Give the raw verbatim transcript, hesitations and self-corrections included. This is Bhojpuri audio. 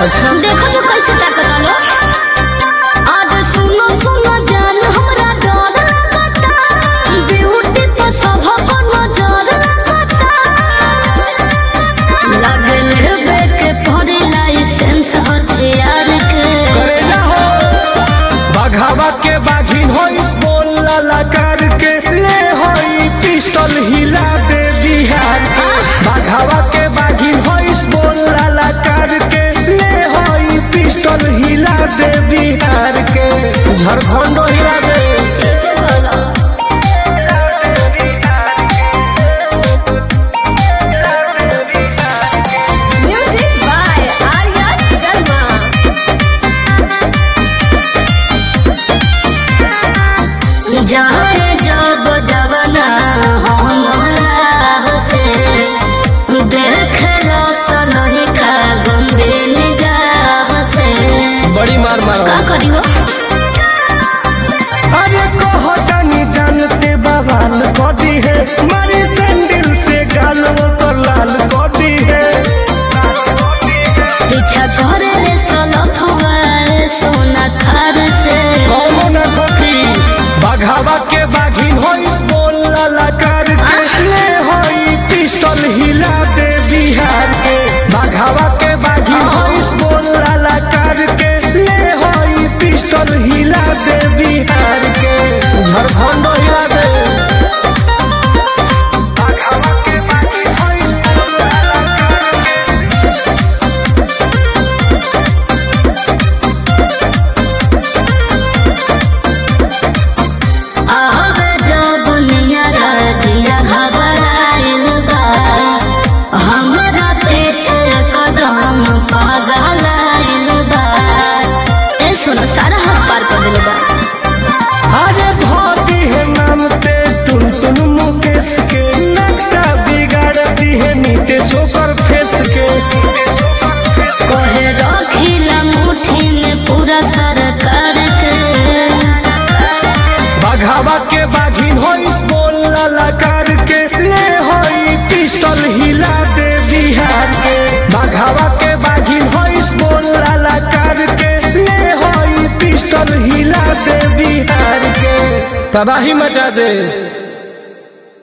अच्छा देखो तो कैसे ताकत आलो। आज सुनो सुनो जान हमरा डर लगता, ब्यूटी पे सब को नजर लगता। लगल है के पढ़े लाइसेंस हथियार के करे ना हो बाघावा के बाघिन हो इस बोल ललकार के ले होई पिस्टल हिला दे बिहार के। बाघावा के बाघिन हो इस बोल ललकार के ले होई पिस्टल हिला दे बिहार के। झारखंड हिला दे म्यूजिक बाय आर्या शर्मा। जहाँ जब जवना हमारा से देख लो सनही का गंभे निगाह से। बड़ी मार मारो का करी हो अरे कहो जानी जानते बवाल कदी है मारी सैंडल से गाल पर लाल कदी है। पीछा करे ले सलफवार सोना थार से। कौनो न खोखी बाघावा के बाघिन हो इस बोल ललकार के ले होई पिस्टल हिला दे बिहार के। बाघावा के बाघिन हो इस बोल ललकार के ले होई पिस्टल हिला दे बिहार के। झारखंड हिला दे बाघावा के बाघिन हो इस बोल ललकार के। आवे जब नियरा दिया घबराइल बा, हमरा पीछे कदम पागलाइल बा। ए सुनो सारा हाथ पार कर देले बा। अरे धोती है नाम ते टुन टुन मुकेश के नक्शा बिगाड़ती है नीतीश पर फेस के। कहे रखिला मुट्ठी में पूरा सरकार के। बाघावा के बाघिन हो इस बोल ललकार के ले होई पिस्टल हिला दे बिहार के। बाघावा के बाघिन हो इस बोल ललकार के ले होई पिस्टल हिला दे बिहार के। तबाही मचा दे।